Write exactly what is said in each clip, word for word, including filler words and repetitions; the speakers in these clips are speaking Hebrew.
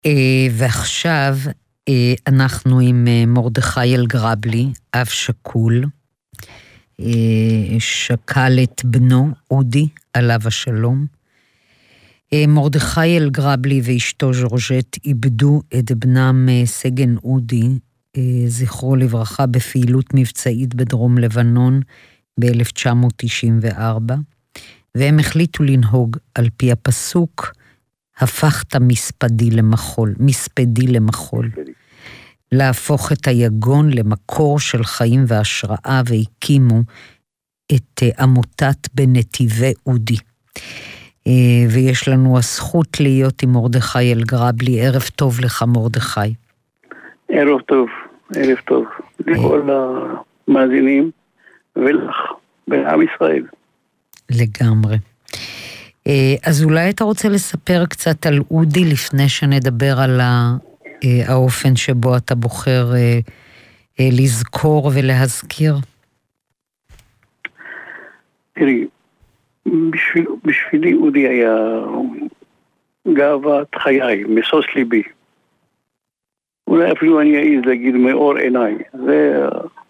ועכשיו אנחנו עם מרדכי אלגרבלי, אב שכול, שקל את בנו אודי, עליו השלום. מרדכי אלגרבלי ואשתו ז'ורג'ט איבדו את בנם סגן אודי, זכרו לברכה, בפעילות מבצעית בדרום לבנון ב-אלף תשע מאות תשעים וארבע, והם החליטו לנהוג על פי הפסוק, הפכת מספדי למחול, מספדי למחול, להפוך את היגון למקור של חיים והשראה, והקימו את עמותת בנתיבי אודי. ויש לנו הזכות להיות עם מרדכי אלגרבלי. ערב טוב לך מרדכי. ערב טוב, ערב טוב. לכל המאזינים ולך, בעם ישראל. לגמרי. אז אולי אתה רוצה לספר קצת על אודי לפני שנדבר על האופן שבו אתה בוחר לזכור ולהזכיר? תראי, בשביל, בשבילי אודי היה גאוות חיי, משוש ליבי. אולי אפילו אני אעז להגיד מאור עיניי. זה,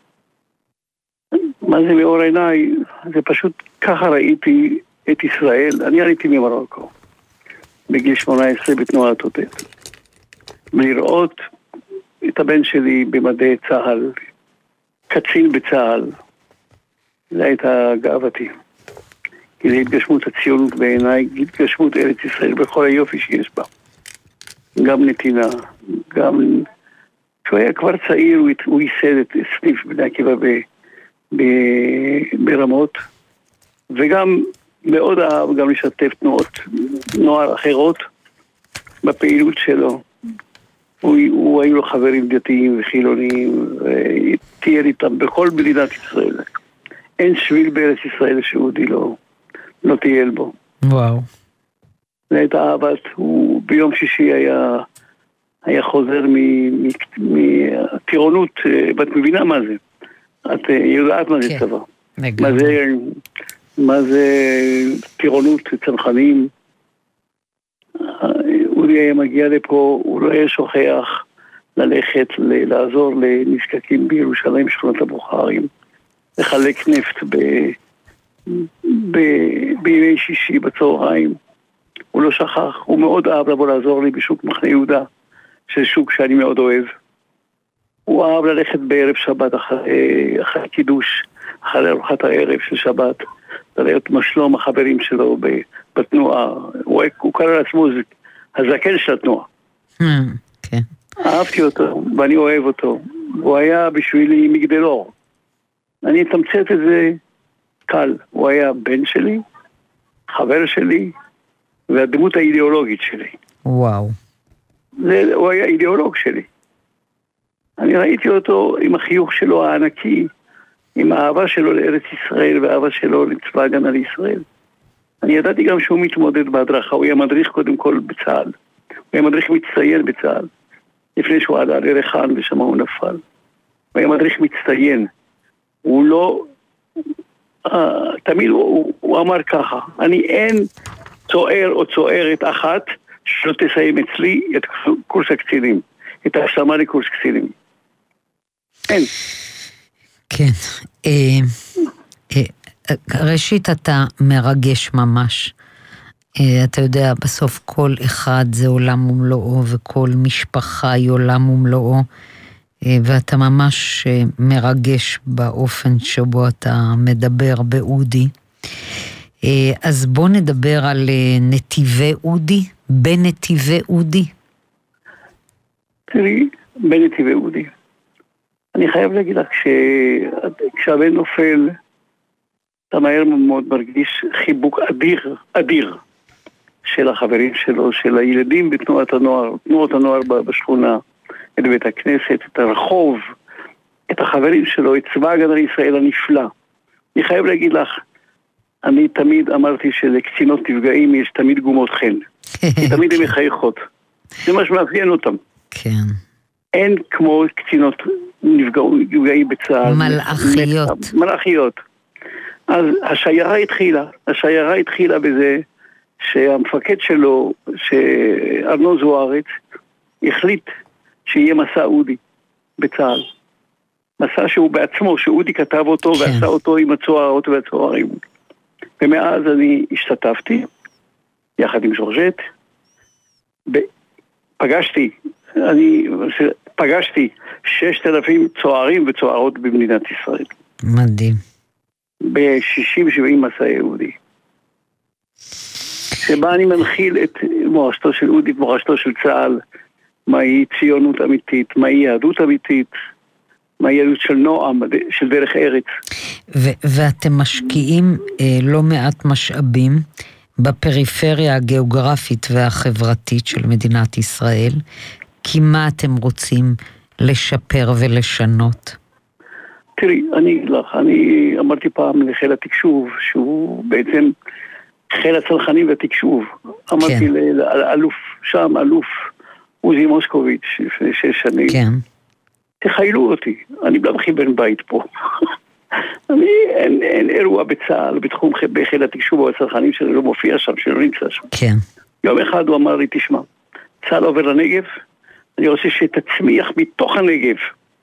מה זה מאור עיניי? זה פשוט ככה ראיתי את ישראל. אני עליתי ממרוקו בגיל שמונה עשרה בתנועת אותת. ולראות את הבן שלי במדי צהל, קצין בצהל, זה הייתה גאוותי. כי זה התגשמות הציונות בעיניי, התגשמות ארץ ישראל בכל היופי שיש בה. גם נתינה, גם... כשהוא היה כבר צעיר, הוא, הוא ייסד את סניף בני עקיבא ב... ב... ברמות, וגם מאוד אהב גם לשתף תנועות נוער אחרות בפעילות שלו. הוא, הוא היו לו חברים דתיים וחילוניים, ותיאר איתם בכל מדינת ישראל. אין שביל בארץ ישראל שאודי לא... לא תייל בו. וואו. זה הייתה אהבת, הוא ביום שישי היה, היה חוזר מטירונות, ואת מבינה מה זה? את יודעת מה זה כן. צבא. לגמרי. מה זה, מה זה טירונות, צנחנים. אודי היה מגיע לפה, הוא לא היה שוכח ללכת, לעזור לנזקקים בירושלים, שכונת הבוכרים, לחלק נפט ב... בימי שישי בצהריים. הוא לא שכח, הוא מאוד אהב לבוא לעזור לי בשוק מחנה יהודה, שזה שוק שאני מאוד אוהב. הוא אהב ללכת בערב שבת אחרי, אחרי קידוש, אחרי ארוחת הערב של שבת, לראות מה שלום החברים שלו בתנועה. הוא, הוא קרא לעצמו הזקן של התנועה. כן. אהבתי אותו ואני אוהב אותו. הוא היה בשבילי מגדל אור. אני אתמצת את זה קל. הוא היה בן שלי, חבר שלי, והדמות האידיאולוגית שלי. וואו. זה, הוא היה אידיאולוג שלי. אני ראיתי אותו עם החיוך שלו הענקי, עם האהבה שלו לארץ ישראל והאהבה שלו לצבא הגנה לישראל. אני ידעתי גם שהוא מתמודד בהדרכה, הוא היה מדריך קודם כל בצה"ל. הוא היה מדריך מצטיין בצה"ל, לפני שהוא עלה לרחן ושם הוא נפל. הוא היה מדריך מצטיין. הוא לא... Uh, תמיד הוא, הוא, הוא אמר ככה, אני אין צוער או צוערת אחת שלא תסיים אצלי את קורס הקצינים, את ההשלמה לקורס קצינים. אין. כן. אה, אה, ראשית אתה מרגש ממש. אה, אתה יודע, בסוף כל אחד זה עולם ומלואו, וכל משפחה היא עולם ומלואו. ואתה ממש מרגש באופן שבו אתה מדבר באודי. אז בוא נדבר על נתיבי אודי, בנתיבי אודי. תראי, בנתיבי אודי. אני חייב להגיד לך, כשהבן נופל, אתה מהר מאוד מרגיש חיבוק אדיר, אדיר, של החברים שלו, של הילדים בתנועת הנוער, תנועות הנוער בשכונה, את בית הכנסת, את הרחוב, את החברים שלו, את צבא הגנה לישראל הנפלא. אני חייב להגיד לך, אני תמיד אמרתי שלקצינות נפגעים יש תמיד גומות חן. תמיד הן מחייכות. זה מה שמאפיין אותם. כן. אין כמו קצינות נפגעים בצה"ל. מלאכיות. מלאכיות. אז השיירה התחילה. השיירה התחילה בזה שהמפקד שלו, שארנון זוארץ, החליט שיהיה מסע אודי בצה"ל. מסע שהוא בעצמו, שאודי כתב אותו כן. ועשה אותו עם הצוערות והצוערים. ומאז אני השתתפתי, יחד עם ז'ורז'ט, פגשתי, אני פגשתי ששת אלפים צוערים וצוערות במדינת ישראל. מדהים. ב-שישים שבעים מסעי אודי. שבה אני מנחיל את מורשתו של אודי, את מורשתו של צה"ל, מהי ציונות אמיתית, מהי יהדות אמיתית, מהי יהדות של נועם, של דרך ארץ. ו- ואתם משקיעים אה, לא מעט משאבים בפריפריה הגיאוגרפית והחברתית של מדינת ישראל, כי מה אתם רוצים לשפר ולשנות? תראי, אני אגיד לך, אני אמרתי פעם לחיל התקשוב, שהוא בעצם חיל הצנחנים והתקשוב. אמרתי כן. לאלוף שם, אלוף עוזי מוסקוביץ' לפני שש שנים. כן. תחיילו אותי, אני לא מכי בן בית פה. אני, אין, אין אירוע בצה"ל, בתחום בחיל התקשוב או הצנחנים שלא לא מופיע שם, שלא נמצא שם. כן. יום אחד הוא אמר לי, תשמע, צה"ל עובר לנגב, אני רוצה שתצמיח מתוך הנגב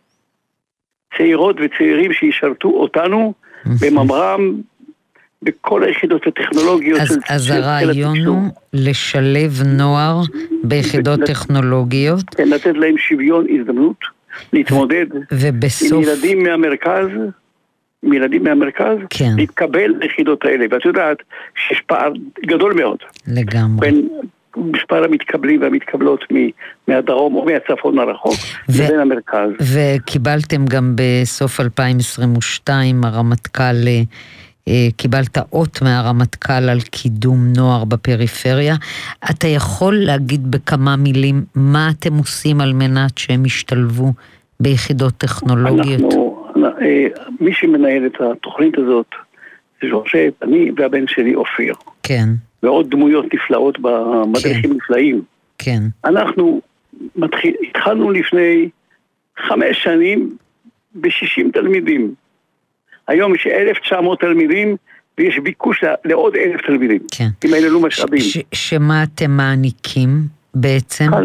צעירות וצעירים שישרתו אותנו בממר"ם, בכל היחידות הטכנולוגיות. אז, של, אז של הרעיון הוא לשלב נוער ביחידות טכנולוגיות. כן, לתת להם שוויון הזדמנות, להתמודד ובסוף... עם ילדים מהמרכז, עם ילדים מהמרכז, כן. להתקבל ליחידות האלה. ואת יודעת שיש פער גדול מאוד. לגמרי. בין מספר המתקבלים והמתקבלות מהדרום או מהצפון הרחוק, ו- לבין המרכז. וקיבלתם גם בסוף אלפיים עשרים ושתיים, הרמטכ"ל, קיבלת אות מהרמטכ"ל על קידום נוער בפריפריה. אתה יכול להגיד בכמה מילים מה אתם עושים על מנת שהם ישתלבו ביחידות טכנולוגיות? אנחנו, מי שמנהל את התוכנית הזאת, זה ז'ורז'ט, אני והבן שלי אופיר. כן. ועוד דמויות נפלאות במדריכים כן. נפלאים. כן. אנחנו מתחיל, התחלנו לפני חמש שנים ב-שישים תלמידים. היום יש אלף תשע מאות תלמידים, ויש ביקוש לעוד אלף תלמידים. כן. אם אין לנו משאבים. ש- שמה אתם מעניקים בעצם? כל,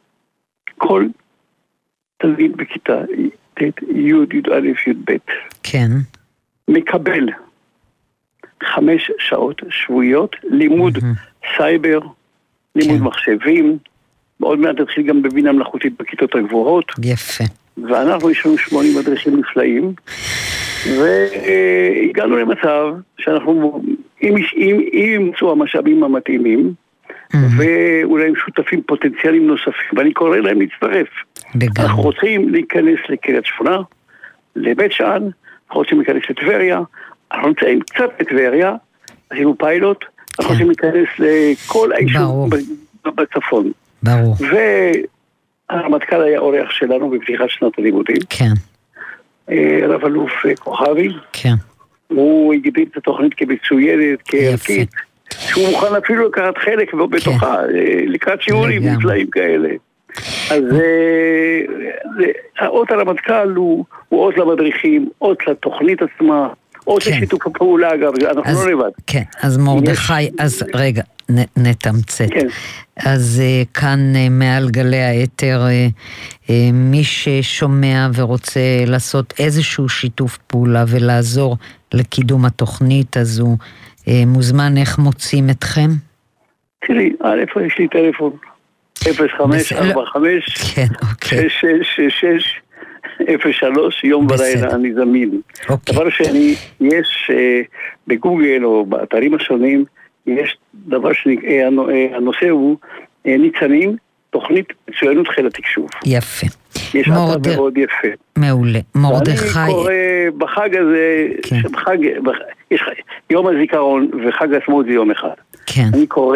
כל תלמיד בכיתה, י' י' א' י' ב'. כן. מקבל חמש שעות שבועיות, לימוד mm-hmm. סייבר, לימוד כן. מחשבים, ועוד מעט תתחיל גם בבינה מלאכותית בכיתות הגבוהות. יפה. ואנחנו יש לנו שמונים מדריכים נפלאים, והגענו למצב שאנחנו, אם ימצאו המשאבים המתאימים, mm-hmm. ואולי הם שותפים פוטנציאליים נוספים, ואני קורא להם להצטרף. לגמרי. אנחנו רוצים להיכנס לקריית שמונה, לבית שאן, אנחנו רוצים להיכנס לטבריה, אנחנו נמצאים קצת בטבריה, עשינו פיילוט, אנחנו רוצים להיכנס לכל היישוב בצפון. ברור. והרמטכ"ל היה אורח שלנו בפתיחת שנת הלימודים. כן. רב אלוף כוכבי. כן. הוא הגדיר את התוכנית כמצוינת, כערכית, שהוא מוכן אפילו לקחת חלק בתוכה, לקראת שיעורים נפלאים כאלה. אז האות הרמטכ"ל הוא אות למדריכים, אות לתוכנית עצמה, עוד לשיתוף הפעולה אגב, אנחנו לא לבד. כן, אז מרדכי, אז רגע, נתמצת. אז כאן מעל גלי היתר, מי ששומע ורוצה לעשות איזשהו שיתוף פעולה ולעזור לקידום התוכנית הזו, מוזמן איך מוצאים אתכם? תראי, א', יש לי טלפון, אפס חמש ארבע חמש שש שש שש שש אפס שלוש, יום ולילה אני זמין. דבר שני, יש בגוגל או באתרים השונים, יש דבר שהנושא הוא ניצנים, תוכנית מצוינות חיל התקשוב. יפה. יש אתר מאוד יפה. מעולה. מרדכי. אני קורא בחג הזה, יום הזיכרון וחג העצמאות זה יום אחד. אני קורא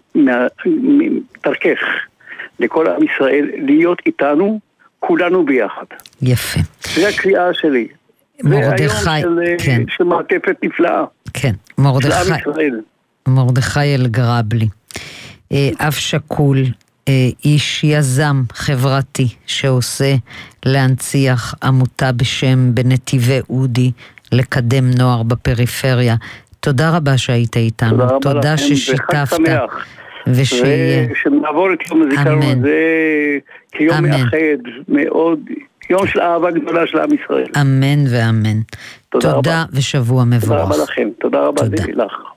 מתרכך לכל עם ישראל להיות איתנו, כולנו ביחד. יפה. זה הקריאה שלי. מרדכי, כן. של מעטפת נפלאה. כן, מרדכי. מרדכי אלגרבלי. אב שקול, איש יזם חברתי שעושה להנציח עמותה בשם בנתיבי אודי לקדם נוער בפריפריה. תודה רבה שהיית איתנו. תודה רבה תודה לכם, ששיתפת. וחג שמח. ושיהיה. ושנעבור את יום הזיכרון הזה כיום אמן. מאחד מאוד, יום של אהבה גדולה של עם ישראל. אמן ואמן. תודה תודה רבה. ושבוע מבורך. תודה רבה לכם, תודה רבה תודה. לך.